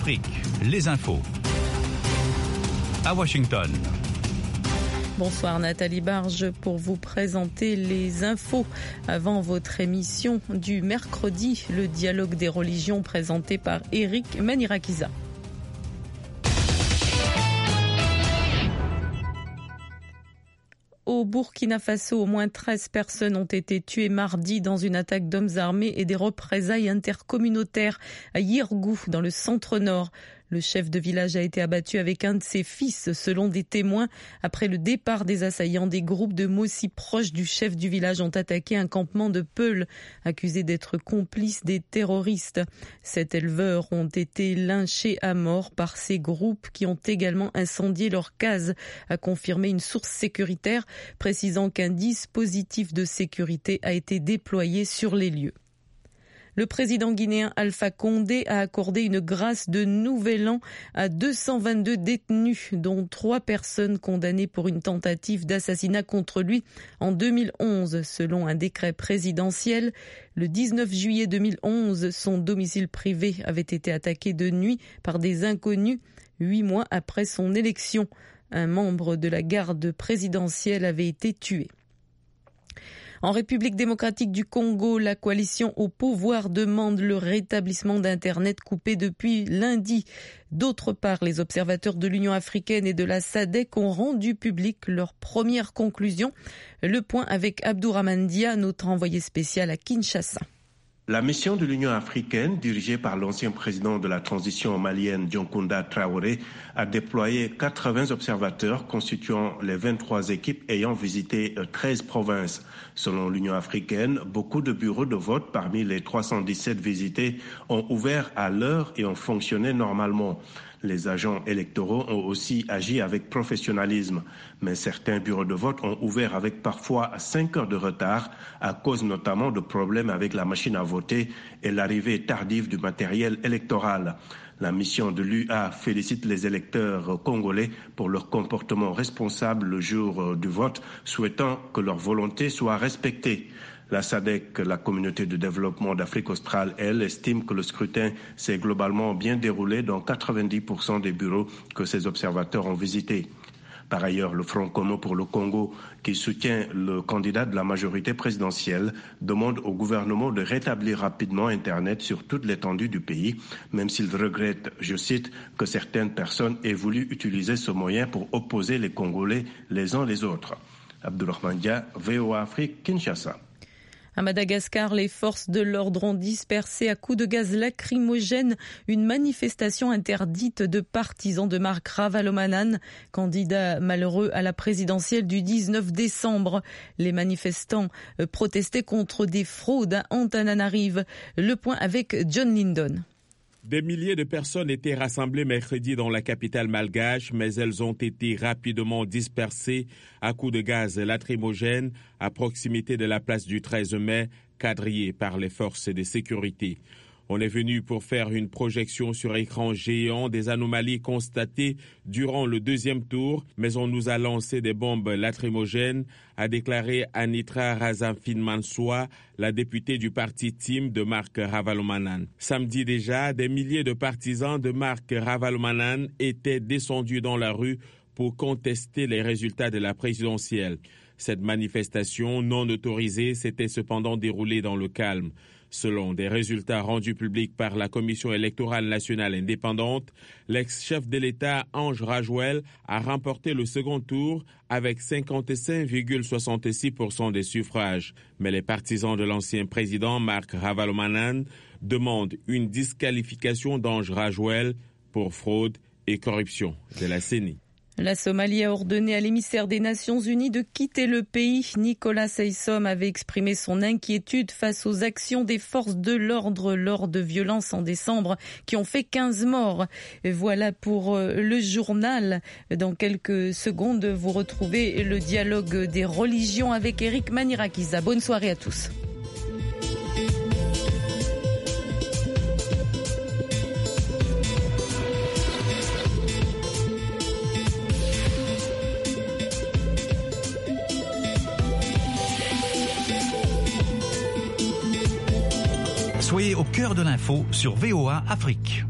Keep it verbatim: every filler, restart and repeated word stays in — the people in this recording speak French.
Afrique, les infos. À Washington. Bonsoir Nathalie Barge pour vous présenter les infos avant votre émission du mercredi, le dialogue des religions présenté par Eric Manirakiza. Au Burkina Faso, au moins treize personnes ont été tuées mardi dans une attaque d'hommes armés et des représailles intercommunautaires à Yirgou, dans le centre-nord. Le chef de village a été abattu avec un de ses fils, selon des témoins. Après le départ des assaillants, des groupes de Mossi proches du chef du village ont attaqué un campement de Peul, accusés d'être complices des terroristes. Sept éleveurs ont été lynchés à mort par ces groupes qui ont également incendié leurs cases, a confirmé une source sécuritaire, précisant qu'un dispositif de sécurité a été déployé sur les lieux. Le président guinéen Alpha Condé a accordé une grâce de nouvel an à deux cent vingt-deux détenus, dont trois personnes condamnées pour une tentative d'assassinat contre lui en deux mille onze, selon un décret présidentiel. Le dix-neuf juillet deux mille onze, son domicile privé avait été attaqué de nuit par des inconnus, huit mois après son élection. Un membre de la garde présidentielle avait été tué. En République démocratique du Congo, la coalition au pouvoir demande le rétablissement d'Internet coupé depuis lundi. D'autre part, les observateurs de l'Union africaine et de la S A D C ont rendu public leurs premières conclusions. Le point avec Abdourahmane Dia, notre envoyé spécial à Kinshasa. La mission de l'Union africaine, dirigée par l'ancien président de la transition malienne, Dioncounda Traoré, a déployé quatre-vingts observateurs constituant les vingt-trois équipes ayant visité treize provinces. Selon l'Union africaine, beaucoup de bureaux de vote parmi les trois cent dix-sept visités ont ouvert à l'heure et ont fonctionné normalement. Les agents électoraux ont aussi agi avec professionnalisme, mais certains bureaux de vote ont ouvert avec parfois cinq heures de retard à cause notamment de problèmes avec la machine à voter et l'arrivée tardive du matériel électoral. La mission de l'U A félicite les électeurs congolais pour leur comportement responsable le jour du vote, souhaitant que leur volonté soit respectée. La S A D C, la communauté de développement d'Afrique australe, elle, estime que le scrutin s'est globalement bien déroulé dans quatre-vingt-dix pour cent des bureaux que ces observateurs ont visités. Par ailleurs, le Front commun pour le Congo, qui soutient le candidat de la majorité présidentielle, demande au gouvernement de rétablir rapidement Internet sur toute l'étendue du pays, même s'il regrette, je cite, que certaines personnes aient voulu utiliser ce moyen pour opposer les Congolais les uns les autres. Abdourahmane Dia, V O A Afrique, Kinshasa. À Madagascar, les forces de l'ordre ont dispersé à coups de gaz lacrymogène une manifestation interdite de partisans de Marc Ravalomanane, candidat malheureux à la présidentielle du dix-neuf décembre. Les manifestants protestaient contre des fraudes à Antananarive. Le point avec John Lindon. Des milliers de personnes étaient rassemblées mercredi dans la capitale malgache, mais elles ont été rapidement dispersées à coups de gaz lacrymogène à proximité de la place du treize mai, quadrillée par les forces de sécurité. On est venu pour faire une projection sur écran géant des anomalies constatées durant le deuxième tour, mais on nous a lancé des bombes lacrymogènes, a déclaré Anitra Razanfin-Mansoua, la députée du parti Team de Marc Ravalomanane. Samedi déjà, des milliers de partisans de Marc Ravalomanane étaient descendus dans la rue pour contester les résultats de la présidentielle. Cette manifestation non autorisée s'était cependant déroulée dans le calme. Selon des résultats rendus publics par la Commission électorale nationale indépendante, l'ex-chef de l'État Ange Rajouel a remporté le second tour avec cinquante-cinq virgule soixante-six pour cent des suffrages. Mais les partisans de l'ancien président Marc Ravalomanane demandent une disqualification d'Ange Rajouel pour fraude et corruption de la C E N I. La Somalie a ordonné à l'émissaire des Nations Unies de quitter le pays. Nicolas Haysom avait exprimé son inquiétude face aux actions des forces de l'ordre lors de violences en décembre qui ont fait quinze morts. Voilà pour le journal. Dans quelques secondes, vous retrouvez le dialogue des religions avec Eric Manirakiza. Bonne soirée à tous. Soyez au cœur de l'info sur V O A Afrique.